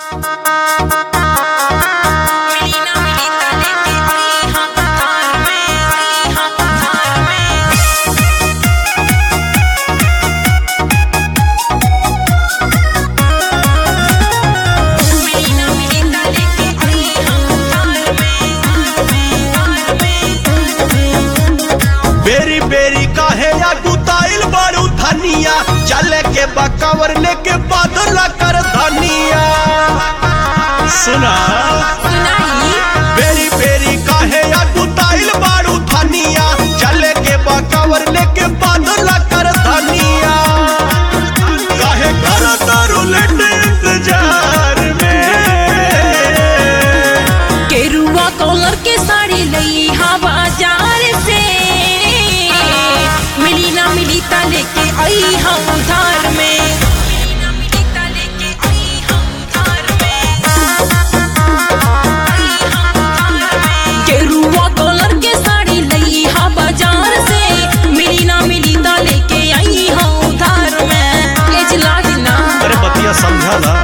बेरी काहे या गुताइल बारू धनिया चले के बकावर लेके बादल कर धनिया सुना बेरी बेरी काहे या गुताइल बारू धनिया चले के बकावर लेके बादल कर धनिया काहे कर तारू लेट इंतजार में केरुआ कॉलर के साड़ी लई हा बाजार से मिली ना मिली ता लेके आई हम उधार में केरुआ कॉलर के साड़ी लई हा बाजार से मिली ना मिली ता लेके आई हम उधार में एजला दिना अरे बतिया समझा ना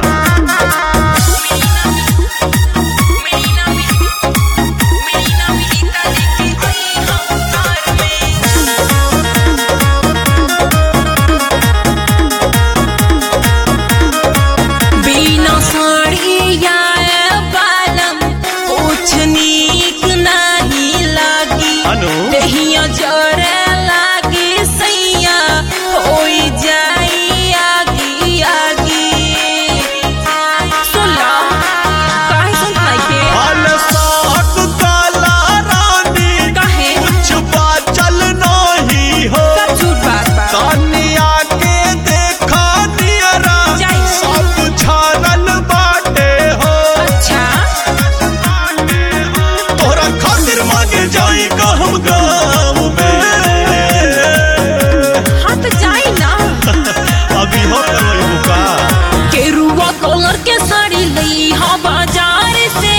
के साड़ी लई हा बाजार से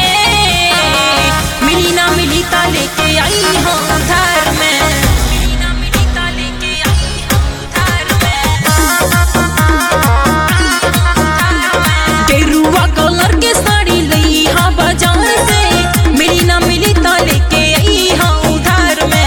मिली ना मिली ता लेके आई हम उधार में मिली ना मिली ता लेके आई हम उधार में गेरुआ कलर के साड़ी लई हा बाजार से मिली ना मिली ता लेके आई हम उधार में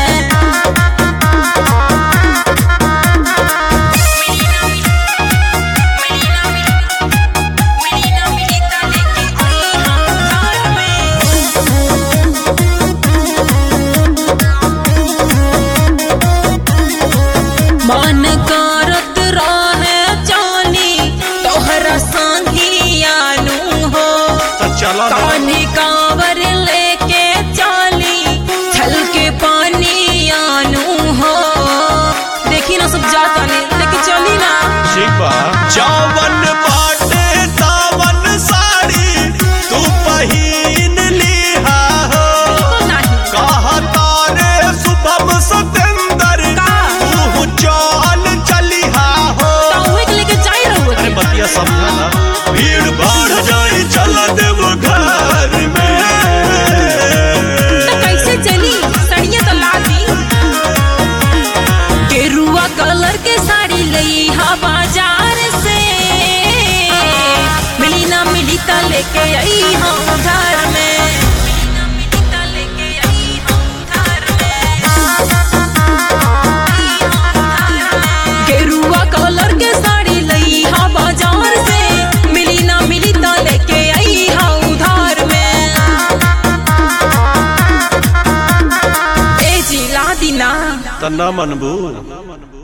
मन करत रहे जानी तोहरा संगी आनू हो कान्ही कांवर लेके चाली छल के पानी आनू हो देखी ना सब जाता ने लेके चली ना जावन बाटे सावन साड़ी तू पहिन लिहा हो कहा तारे शुभम सतेंदर तू चाल चलिहा हो लेके जाई रहो अरे बतिया समझा ना भीड़ बढ़ जाई चल देव घर में तो कैसे चली सड़िया तो लादी गेरुआ कलर के साड़ी लई हा बाजार से मिली ना मिली ता लेके आई हम उधार में गेरुआ कलर के साड़ी लई हा बाजार से मिली ना मिली ता लेके आई हम उधार में ए जी ला दिना तना मनबू